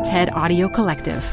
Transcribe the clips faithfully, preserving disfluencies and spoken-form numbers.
TED Audio Collective.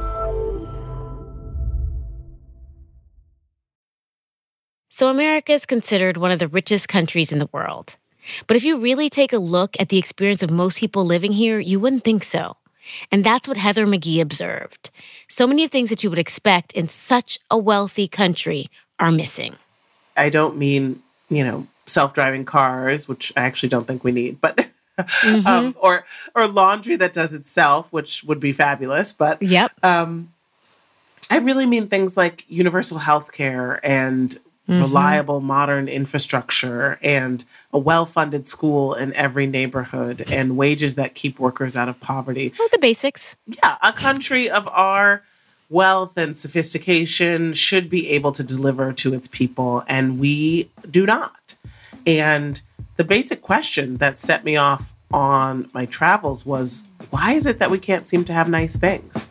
So America is considered one of the richest countries in the world. But if you really take a look at the experience of most people living here, you wouldn't think so. And that's what Heather McGhee observed. So many things that you would expect in such a wealthy country are missing. I don't mean, you know, self-driving cars, which I actually don't think we need, but mm-hmm. um, or or laundry that does itself, which would be fabulous. But yep. um, I really mean things like universal health care and mm-hmm. reliable modern infrastructure and a well-funded school in every neighborhood and wages that keep workers out of poverty. Well, the basics. Yeah, a country of our wealth and sophistication should be able to deliver to its people, and we do not. And the basic question that set me off on my travels was, why is it that we can't seem to have nice things?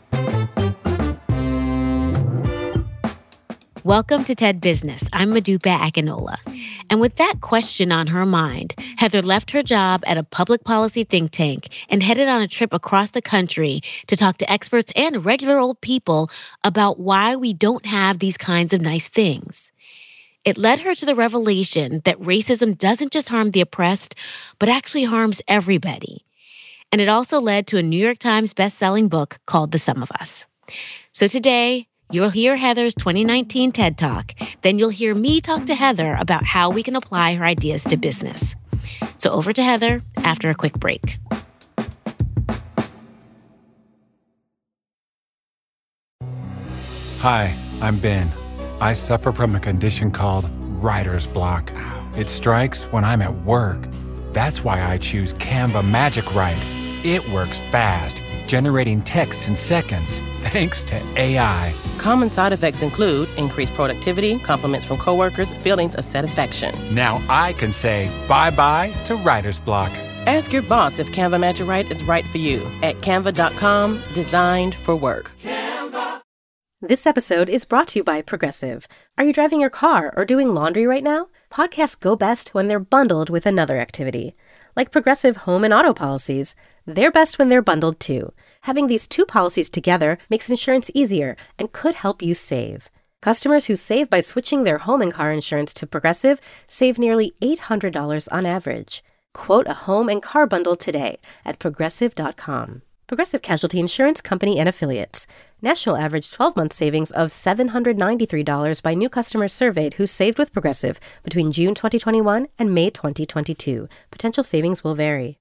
Welcome to TED Business. I'm Modupe Akinola. And with that question on her mind, Heather left her job at a public policy think tank and headed on a trip across the country to talk to experts and regular old people about why we don't have these kinds of nice things. It led her to the revelation that racism doesn't just harm the oppressed, but actually harms everybody. And it also led to a New York Times best-selling book called The Sum of Us. So today, you'll hear Heather's twenty nineteen TED Talk. Then you'll hear me talk to Heather about how we can apply her ideas to business. So over to Heather after a quick break. Hi, I'm Ben. I suffer from a condition called writer's block. It strikes when I'm at work. That's why I choose Canva Magic Write. It works fast, generating text in seconds, thanks to A I. Common side effects include increased productivity, compliments from coworkers, feelings of satisfaction. Now I can say bye-bye to writer's block. Ask your boss if Canva Magic Write is right for you at canva dot com, designed for work. Canva. This episode is brought to you by Progressive. Are you driving your car or doing laundry right now? Podcasts go best when they're bundled with another activity. Like Progressive home and auto policies, they're best when they're bundled too. Having these two policies together makes insurance easier and could help you save. Customers who save by switching their home and car insurance to Progressive save nearly eight hundred dollars on average. Quote a home and car bundle today at progressive dot com. Progressive Casualty Insurance Company and Affiliates. National average twelve-month savings of seven hundred ninety-three dollars by new customers surveyed who saved with Progressive between June twenty twenty-one and May twenty twenty-two. Potential savings will vary.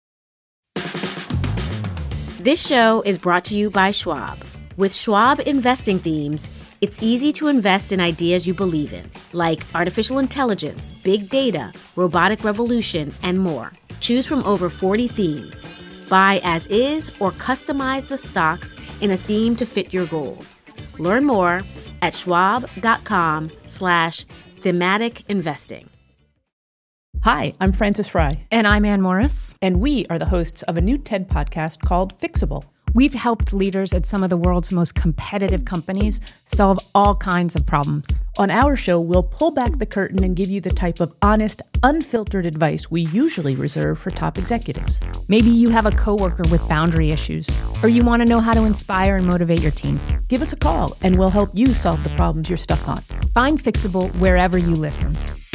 This show is brought to you by Schwab. With Schwab investing themes, it's easy to invest in ideas you believe in, like artificial intelligence, big data, robotic revolution, and more. Choose from over forty themes. Buy as is or customize the stocks in a theme to fit your goals. Learn more at schwab.com slash thematic investing. Hi, I'm Frances Fry. And I'm Ann Morris. And we are the hosts of a new TED podcast called Fixable. We've helped leaders at some of the world's most competitive companies solve all kinds of problems. On our show, we'll pull back the curtain and give you the type of honest, unfiltered advice we usually reserve for top executives. Maybe you have a coworker with boundary issues, or you want to know how to inspire and motivate your team. Give us a call, and we'll help you solve the problems you're stuck on. Find Fixable wherever you listen.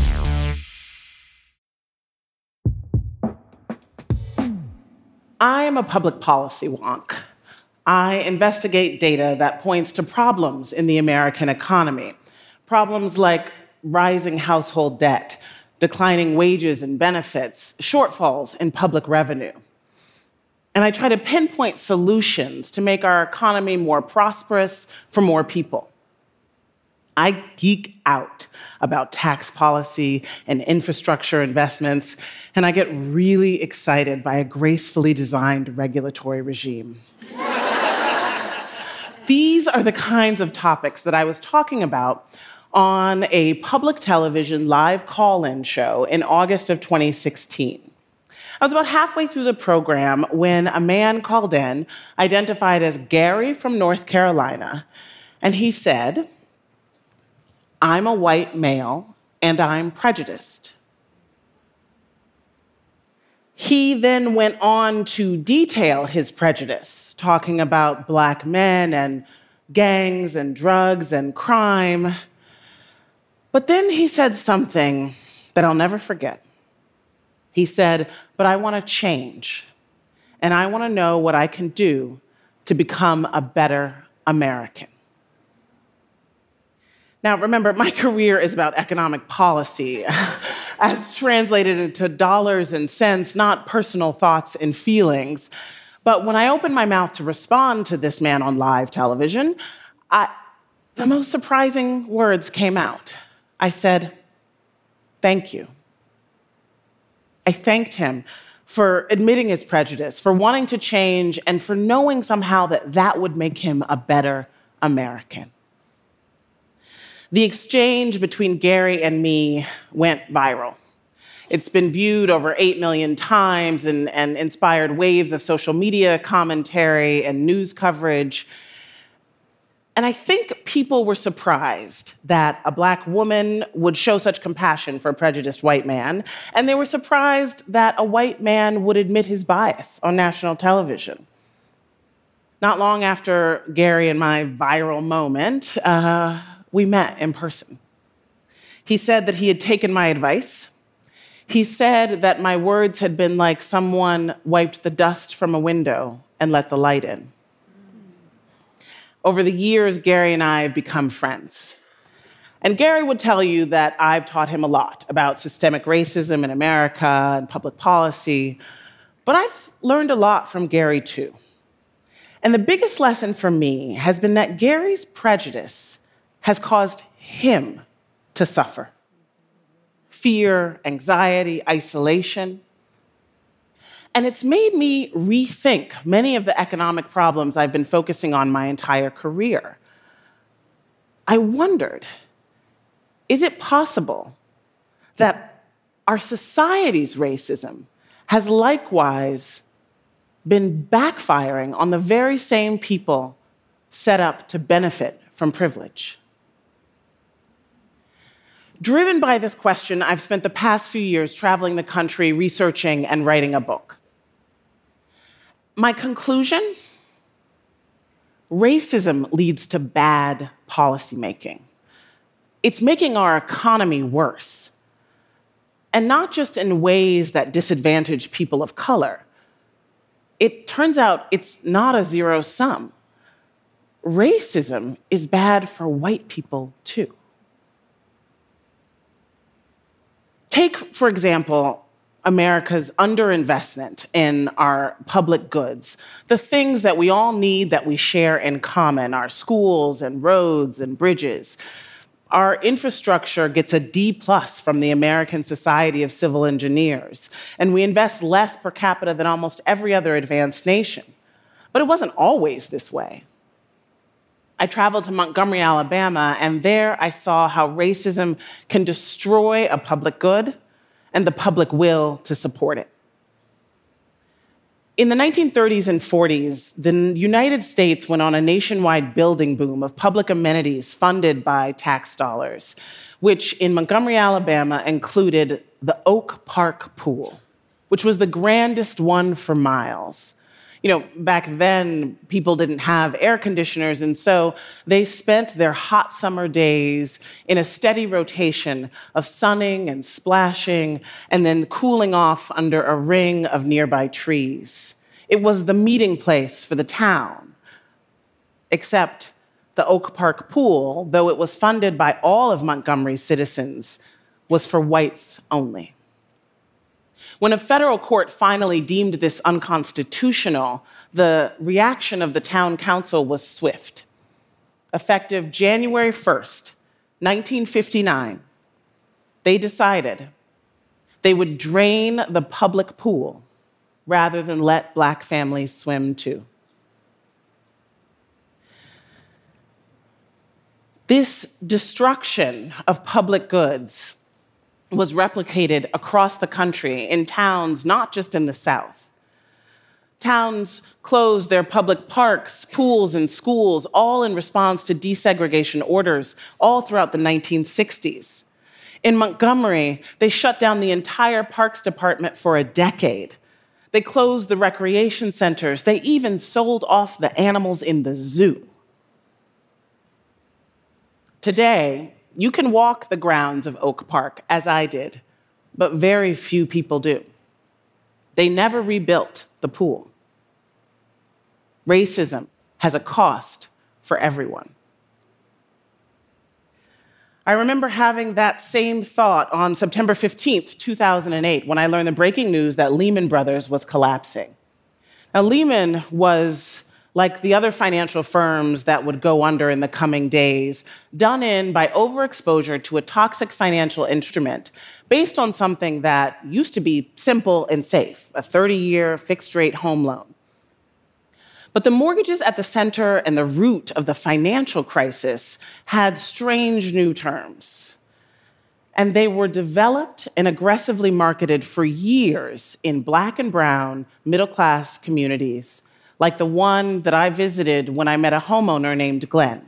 I am a public policy wonk. I investigate data that points to problems in the American economy. Problems like rising household debt, declining wages and benefits, shortfalls in public revenue. And I try to pinpoint solutions to make our economy more prosperous for more people. I geek out about tax policy and infrastructure investments, and I get really excited by a gracefully designed regulatory regime. These are the kinds of topics that I was talking about on a public television live call-in show in August of twenty sixteen. I was about halfway through the program when a man called in, identified as Gary from North Carolina, and he said, "I'm a white male, and I'm prejudiced." He then went on to detail his prejudice, talking about Black men and gangs and drugs and crime. But then he said something that I'll never forget. He said, "But I want to change, and I want to know what I can do to become a better American." Now, remember, my career is about economic policy, as translated into dollars and cents, not personal thoughts and feelings. But when I opened my mouth to respond to this man on live television, I, the most surprising words came out. I said, "Thank you." I thanked him for admitting his prejudice, for wanting to change, and for knowing somehow that that would make him a better American. The exchange between Gary and me went viral. It's been viewed over eight million times and, and inspired waves of social media commentary and news coverage. And I think people were surprised that a Black woman would show such compassion for a prejudiced white man, and they were surprised that a white man would admit his bias on national television. Not long after Gary and my viral moment, uh, we met in person. He said that he had taken my advice. He said that my words had been like someone wiped the dust from a window and let the light in. Over the years, Gary and I have become friends. And Gary would tell you that I've taught him a lot about systemic racism in America and public policy, but I've learned a lot from Gary too. And the biggest lesson for me has been that Gary's prejudice has caused him to suffer. Fear, anxiety, isolation. And it's made me rethink many of the economic problems I've been focusing on my entire career. I wondered, is it possible that our society's racism has likewise been backfiring on the very same people set up to benefit from privilege? Driven by this question, I've spent the past few years traveling the country, researching and writing a book. My conclusion? Racism leads to bad policymaking. It's making our economy worse. And not just in ways that disadvantage people of color. It turns out it's not a zero sum. Racism is bad for white people too. Take, for example, America's underinvestment in our public goods, the things that we all need that we share in common, our schools and roads and bridges. Our infrastructure gets a D plus from the American Society of Civil Engineers, and we invest less per capita than almost every other advanced nation. But it wasn't always this way. I traveled to Montgomery, Alabama, and there I saw how racism can destroy a public good and the public will to support it. In the nineteen thirties and forties, the United States went on a nationwide building boom of public amenities funded by tax dollars, which in Montgomery, Alabama, included the Oak Park Pool, which was the grandest one for miles. You know, back then, people didn't have air conditioners, and so they spent their hot summer days in a steady rotation of sunning and splashing and then cooling off under a ring of nearby trees. It was the meeting place for the town. Except the Oak Park Pool, though it was funded by all of Montgomery's citizens, was for whites only. When a federal court finally deemed this unconstitutional, the reaction of the town council was swift. Effective January first, nineteen fifty-nine, they decided they would drain the public pool rather than let Black families swim too. This destruction of public goods was replicated across the country in towns, not just in the South. Towns closed their public parks, pools, and schools, all in response to desegregation orders, all throughout the nineteen sixties. In Montgomery, they shut down the entire Parks Department for a decade They closed the recreation centers. They even sold off the animals in the zoo. Today, you can walk the grounds of Oak Park, as I did, but very few people do. They never rebuilt the pool. Racism has a cost for everyone. I remember having that same thought on September fifteenth, two thousand eight, when I learned the breaking news that Lehman Brothers was collapsing. Now, Lehman was like the other financial firms that would go under in the coming days, done in by overexposure to a toxic financial instrument based on something that used to be simple and safe, a thirty-year fixed-rate home loan. But the mortgages at the center and the root of the financial crisis had strange new terms. And they were developed and aggressively marketed for years in Black and brown middle-class communities, like the one that I visited when I met a homeowner named Glenn.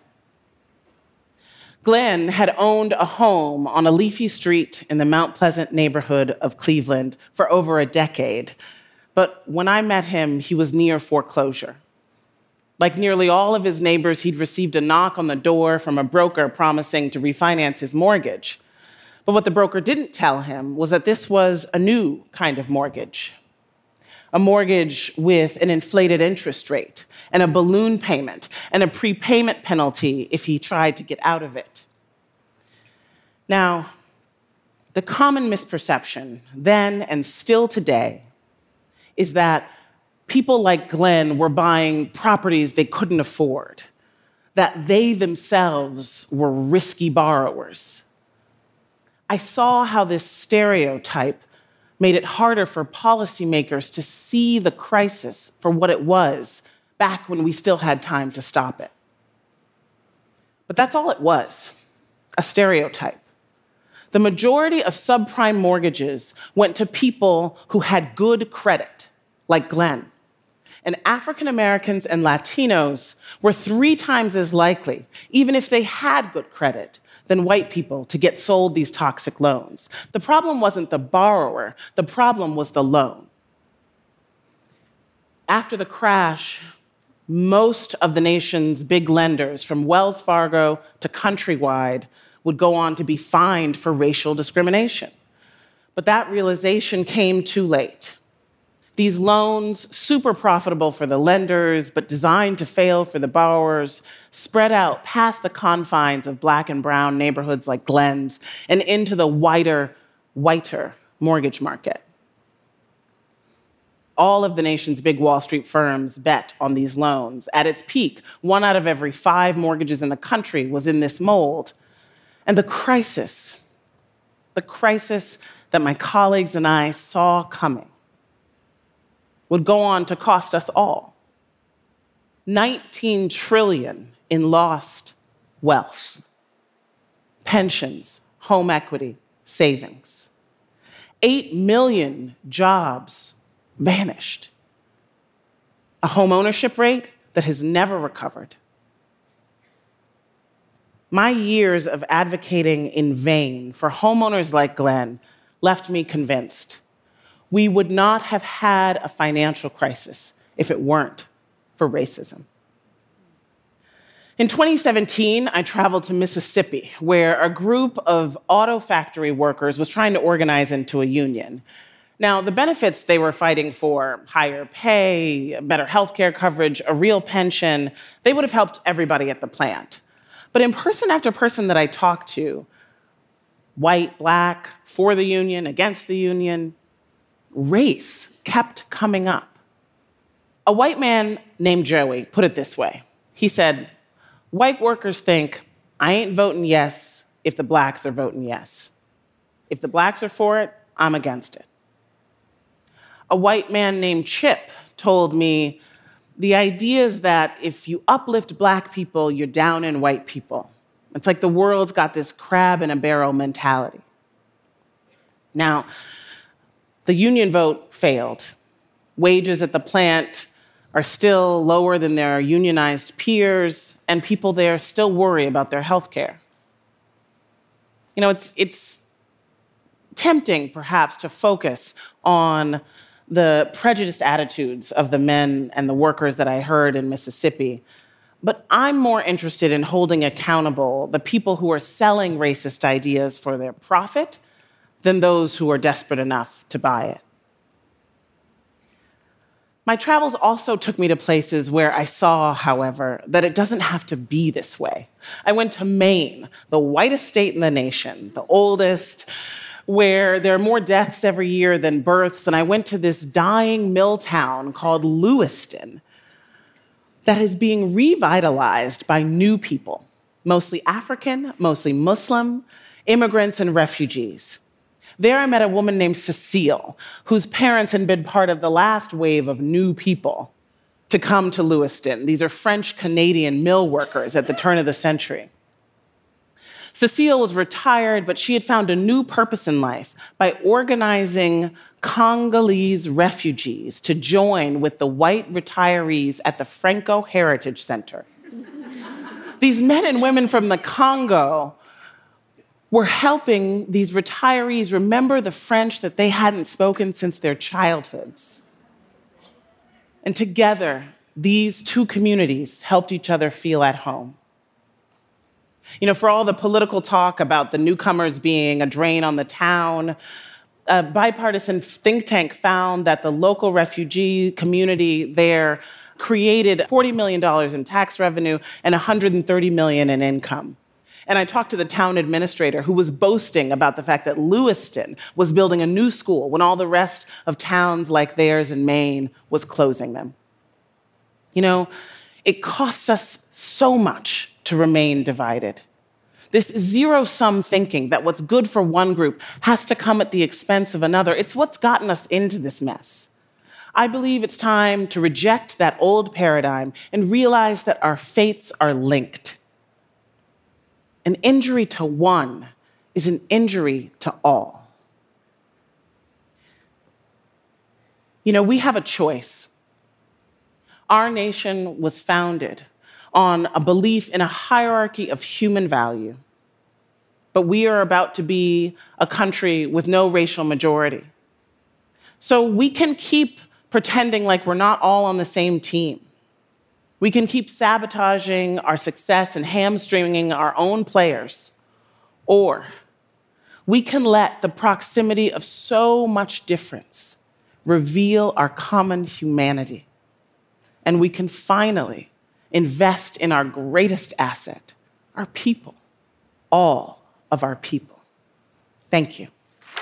Glenn had owned a home on a leafy street in the Mount Pleasant neighborhood of Cleveland for over a decade. But when I met him, he was near foreclosure. Like nearly all of his neighbors, he'd received a knock on the door from a broker promising to refinance his mortgage. But what the broker didn't tell him was that this was a new kind of mortgage. A mortgage with an inflated interest rate and a balloon payment and a prepayment penalty if he tried to get out of it. Now, the common misperception then and still today is that people like Glenn were buying properties they couldn't afford, that they themselves were risky borrowers. I saw how this stereotype made it harder for policymakers to see the crisis for what it was back when we still had time to stop it. But that's all it was, a stereotype. The majority of subprime mortgages went to people who had good credit, like Glenn. And African Americans and Latinos were three times as likely, even if they had good credit, than white people to get sold these toxic loans. The problem wasn't the borrower, the problem was the loan. After the crash, most of the nation's big lenders, from Wells Fargo to Countrywide, would go on to be fined for racial discrimination. But that realization came too late. These loans, super profitable for the lenders, but designed to fail for the borrowers, spread out past the confines of Black and brown neighborhoods like Glenn's and into the wider, whiter mortgage market. All of the nation's big Wall Street firms bet on these loans. At its peak, one out of every five mortgages in the country was in this mold. And the crisis, the crisis that my colleagues and I saw coming, would go on to cost us all nineteen trillion dollars in lost wealth, pensions, home equity, savings. eight million jobs vanished. A home ownership rate that has never recovered. My years of advocating in vain for homeowners like Glenn left me convinced we would not have had a financial crisis if it weren't for racism. In twenty seventeen, I traveled to Mississippi, where a group of auto factory workers was trying to organize into a union. Now, the benefits they were fighting for, higher pay, better healthcare coverage, a real pension, they would have helped everybody at the plant. But in person after person that I talked to, white, Black, for the union, against the union, race kept coming up. A white man named Joey put it this way. He said, white workers think, I ain't voting yes if the Blacks are voting yes. If the Blacks are for it, I'm against it. A white man named Chip told me, the idea is that if you uplift Black people, you're down in white people. It's like the world's got this crab in a barrel mentality. Now, the union vote failed. Wages at the plant are still lower than their unionized peers, and people there still worry about their health care. You know, it's, it's tempting, perhaps, to focus on the prejudiced attitudes of the men and the workers that I heard in Mississippi. But I'm more interested in holding accountable the people who are selling racist ideas for their profit than those who are desperate enough to buy it. My travels also took me to places where I saw, however, that it doesn't have to be this way. I went to Maine, the whitest state in the nation, the oldest, where there are more deaths every year than births, and I went to this dying mill town called Lewiston that is being revitalized by new people, mostly African, mostly Muslim, immigrants and refugees. There I met a woman named Cecile, whose parents had been part of the last wave of new people to come to Lewiston. These are French-Canadian mill workers at the turn of the century. Cecile was retired, but she had found a new purpose in life by organizing Congolese refugees to join with the white retirees at the Franco Heritage Center. These men and women from the Congo were helping these retirees remember the French that they hadn't spoken since their childhoods. And together, these two communities helped each other feel at home. You know, for all the political talk about the newcomers being a drain on the town, a bipartisan think tank found that the local refugee community there created forty million dollars in tax revenue and one hundred thirty million dollars in income. And I talked to the town administrator who was boasting about the fact that Lewiston was building a new school when all the rest of towns like theirs in Maine was closing them. You know, it costs us so much to remain divided. This zero-sum thinking that what's good for one group has to come at the expense of another, it's what's gotten us into this mess. I believe it's time to reject that old paradigm and realize that our fates are linked. An injury to one is an injury to all. You know, we have a choice. Our nation was founded on a belief in a hierarchy of human value. But we are about to be a country with no racial majority. So we can keep pretending like we're not all on the same team. We can keep sabotaging our success and hamstringing our own players. Or we can let the proximity of so much difference reveal our common humanity. And we can finally invest in our greatest asset, our people, all of our people. Thank you.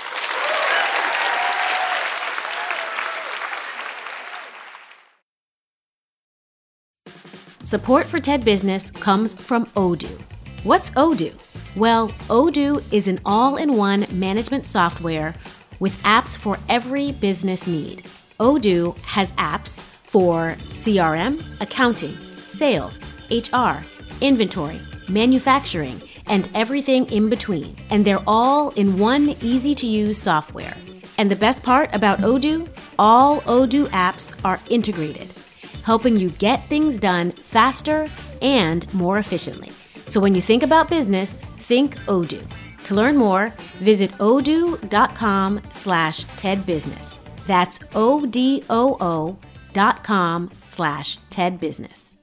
Support for TED Business comes from Odoo. What's Odoo? Well, Odoo is an all-in-one management software with apps for every business need. Odoo has apps for C R M, accounting, sales, H R, inventory, manufacturing, and everything in between. And they're all in one easy-to-use software. And the best part about Odoo? All Odoo apps are integrated, helping you get things done faster and more efficiently. So when you think about business, think Odoo. To learn more, visit odoo.com slash TEDbusiness. That's O-D-O-O dot com slash TEDbusiness.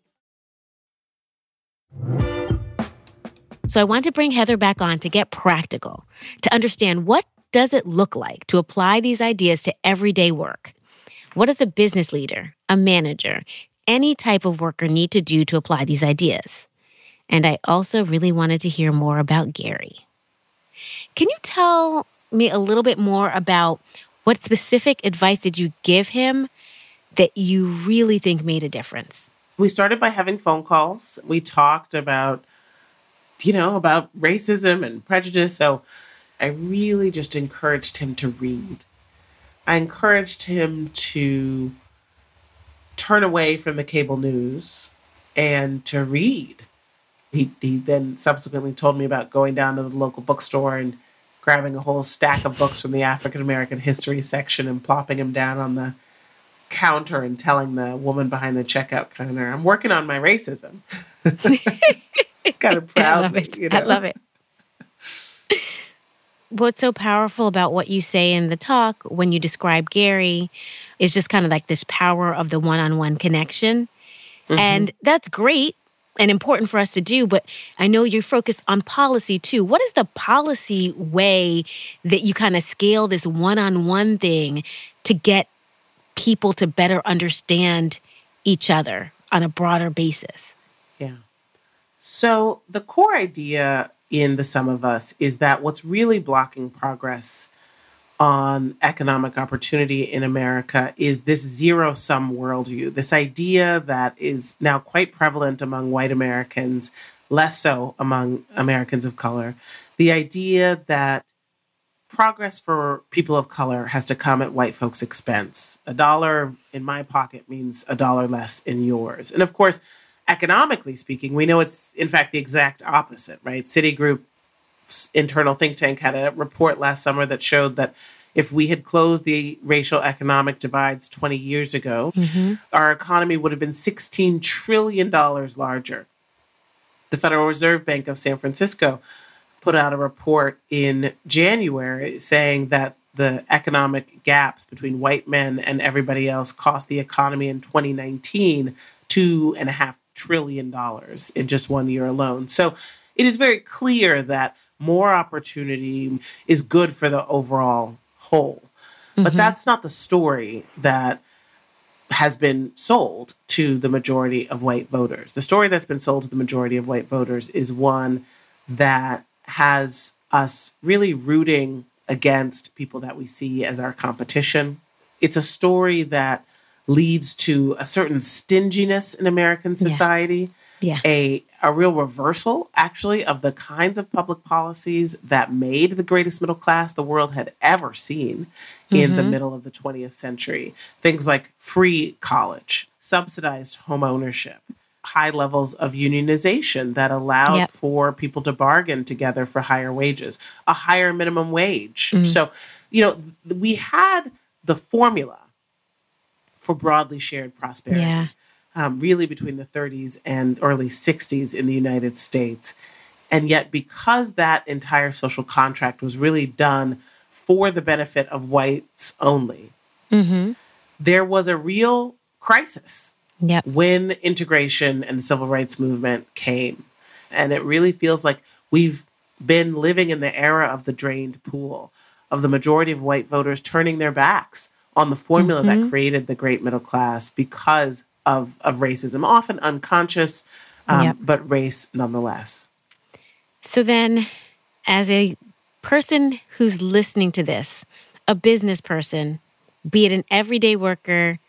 So I want to bring Heather back on to get practical, to understand what does it look like to apply these ideas to everyday work. What does a business leader, a manager, any type of worker need to do to apply these ideas? And I also really wanted to hear more about Gary. Can you tell me a little bit more about what specific advice did you give him that you really think made a difference? We started by having phone calls. We talked about, you know, about racism and prejudice. So I really just encouraged him to read. I encouraged him to turn away from the cable news and to read. He, he then subsequently told me about going down to the local bookstore and grabbing a whole stack of books from the African American history section and plopping them down on the counter and telling the woman behind the checkout counter, I'm working on my racism. Kind of proud. I love it. You know? I love it. what's so powerful about what you say in the talk when you describe Gary is just kind of like this power of the one-on-one connection. Mm-hmm. And that's great and important for us to do, but I know you're focused on policy too. What is the policy way that you kind of scale this one-on-one thing to get people to better understand each other on a broader basis? Yeah. So the core idea in The Sum of Us is that what's really blocking progress on economic opportunity in America is this zero-sum worldview, this idea that is now quite prevalent among white Americans, less so among Americans of color. The idea that progress for people of color has to come at white folks' expense. A dollar in my pocket means a dollar less in yours. And of course, economically speaking, we know it's, in fact, the exact opposite, right? Citigroup's internal think tank had a report last summer that showed that if we had closed the racial economic divides twenty years ago, mm-hmm. our economy would have been sixteen trillion dollars larger. The Federal Reserve Bank of San Francisco put out a report in January saying that the economic gaps between white men and everybody else cost the economy in twenty nineteen two and a half trillion dollars in just one year alone. So it is very clear that more opportunity is good for the overall whole. Mm-hmm. But that's not the story that has been sold to the majority of white voters. The story that's been sold to the majority of white voters is one that has us really rooting against people that we see as our competition. It's a story that leads to a certain stinginess in American society, yeah. Yeah. a a real reversal, actually, of the kinds of public policies that made the greatest middle class the world had ever seen mm-hmm. in the middle of the twentieth century. Things like free college, subsidized home ownership, high levels of unionization that allowed yep. for people to bargain together for higher wages, a higher minimum wage. Mm-hmm. So, you know, we had the formula for broadly shared prosperity, yeah. um, really between the thirties and early sixties in the United States. And yet, because that entire social contract was really done for the benefit of whites only, mm-hmm. there was a real crisis yep. when integration and the civil rights movement came. And it really feels like we've been living in the era of the drained pool, of the majority of white voters turning their backs on the formula mm-hmm. that created the great middle class because of, of racism, often unconscious, um, yep. but race nonetheless. So then, as a person who's listening to this, a business person, be it an everyday worker,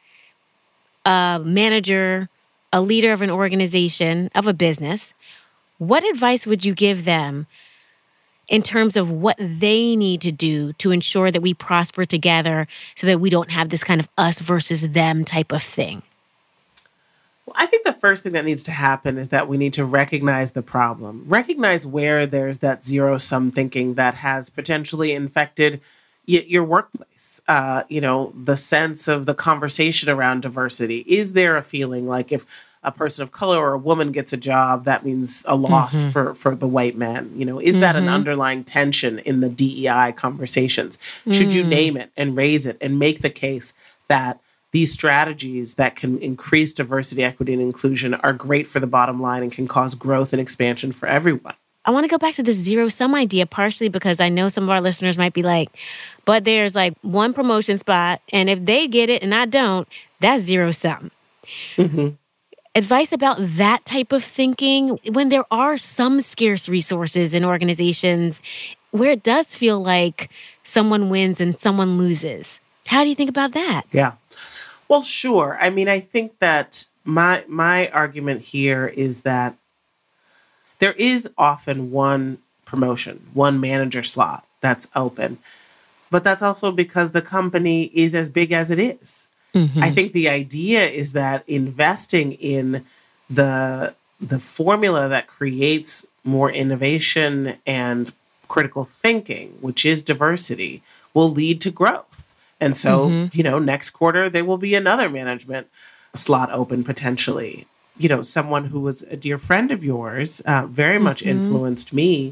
a manager, a leader of an organization, of a business, what advice would you give them in terms of what they need to do to ensure that we prosper together so that we don't have this kind of us versus them type of thing? Well, I think the first thing that needs to happen is that we need to recognize the problem, recognize where there's that zero-sum thinking that has potentially infected y- your workplace. Uh, you know, the sense of the conversation around diversity. Is there a feeling like if a person of color or a woman gets a job, that means a loss mm-hmm. for, for the white man? You know, is mm-hmm. that an underlying tension in the D E I conversations? Mm. Should you name it and raise it and make the case that these strategies that can increase diversity, equity, and inclusion are great for the bottom line and can cause growth and expansion for everyone? I want to go back to this zero-sum idea, partially because I know some of our listeners might be like, but there's like one promotion spot, and if they get it and I don't, that's zero-sum. Mm-hmm. Advice about that type of thinking when there are some scarce resources in organizations where it does feel like someone wins and someone loses. How do you think about that? Yeah. Well, sure. I mean, I think that my my argument here is that there is often one promotion, one manager slot that's open, but that's also because the company is as big as it is. Mm-hmm. I think the idea is that investing in the the formula that creates more innovation and critical thinking, which is diversity, will lead to growth. And so, mm-hmm. you know, next quarter, there will be another management slot open potentially. You know, someone who was a dear friend of yours uh, very mm-hmm. much influenced me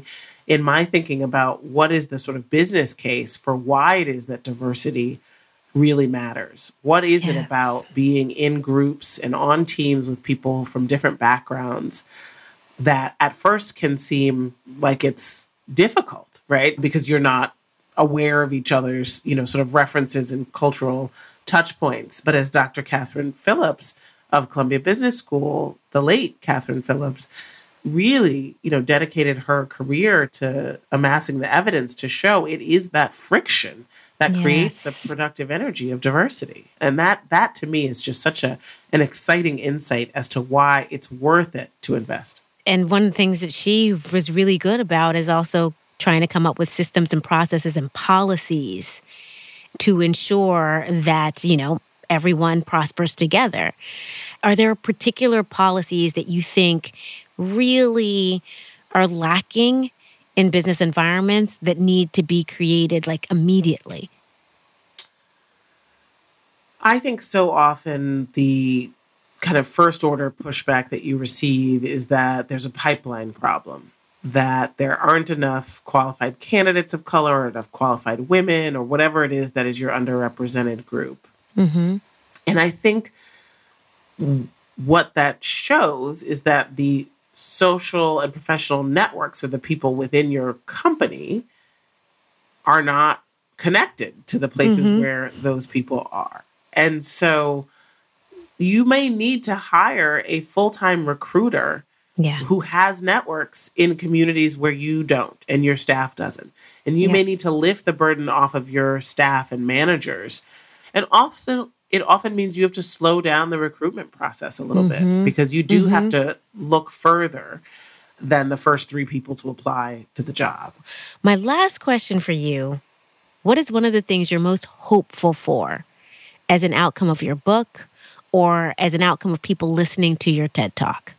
in my thinking about what is the sort of business case for why it is that diversity really matters. What is yes. it about being in groups and on teams with people from different backgrounds that at first can seem like it's difficult, right? Because you're not aware of each other's, you know, sort of references and cultural touch points. But as Doctor Catherine Phillips of Columbia Business School, the late Catherine Phillips, really, you know, dedicated her career to amassing the evidence to show it is that friction that yes. creates the productive energy of diversity. And that, that to me is just such a an exciting insight as to why it's worth it to invest. And one of the things that she was really good about is also trying to come up with systems and processes and policies to ensure that, you know, everyone prospers together. Are there particular policies that you think really are lacking in business environments that need to be created like immediately? I think so often the kind of first order pushback that you receive is that there's a pipeline problem, that there aren't enough qualified candidates of color or enough qualified women or whatever it is that is your underrepresented group. Mm-hmm. And I think what that shows is that the social and professional networks of the people within your company are not connected to the places mm-hmm. where those people are. And so you may need to hire a full-time recruiter yeah. who has networks in communities where you don't and your staff doesn't. And you yeah. may need to lift the burden off of your staff and managers. And often it often means you have to slow down the recruitment process a little mm-hmm. bit because you do mm-hmm. have to look further than the first three people to apply to the job. My last question for you, what is one of the things you're most hopeful for as an outcome of your book or as an outcome of people listening to your TED Talk?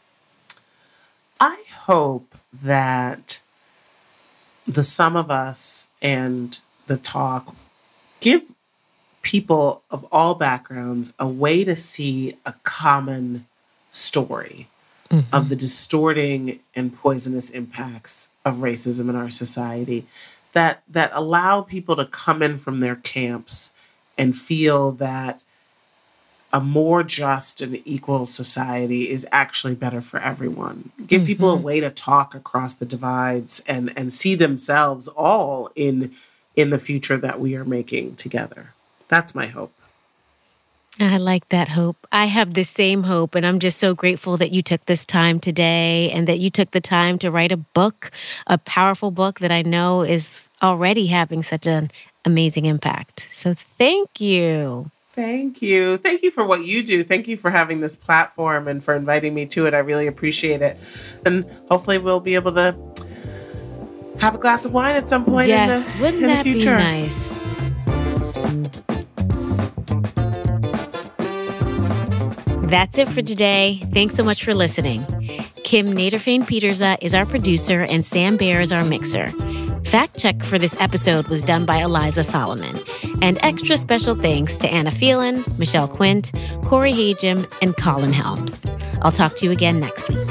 I hope that the sum of us and the talk give people of all backgrounds a way to see a common story mm-hmm. of the distorting and poisonous impacts of racism in our society that that allow people to come in from their camps and feel that a more just and equal society is actually better for everyone. Give mm-hmm. people a way to talk across the divides and, and see themselves all in, in the future that we are making together. That's my hope. I like that hope. I have the same hope, and I'm just so grateful that you took this time today and that you took the time to write a book, a powerful book that I know is already having such an amazing impact. So thank you. Thank you. Thank you for what you do. Thank you for having this platform and for inviting me to it. I really appreciate it. And hopefully we'll be able to have a glass of wine at some point yes, in the, wouldn't in the that future. Be nice? That's it for today. Thanks so much for listening. Kim Naderfane-Petersa is our producer and Sam Baer is our mixer. Fact check for this episode was done by Eliza Solomon. And extra special thanks to Anna Phelan, Michelle Quint, Corey Hagem, and Colin Helms. I'll talk to you again next week.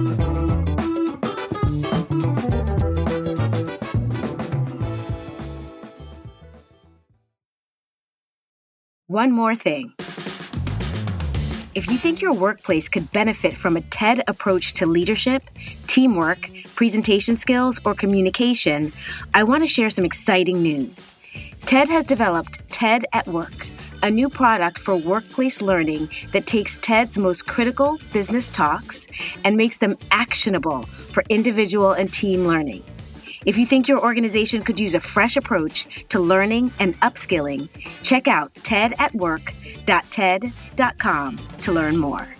One more thing. If you think your workplace could benefit from a TED approach to leadership, teamwork, presentation skills, or communication, I want to share some exciting news. TED has developed TED at Work, a new product for workplace learning that takes TED's most critical business talks and makes them actionable for individual and team learning. If you think your organization could use a fresh approach to learning and upskilling, check out ted at work dot ted dot com to learn more.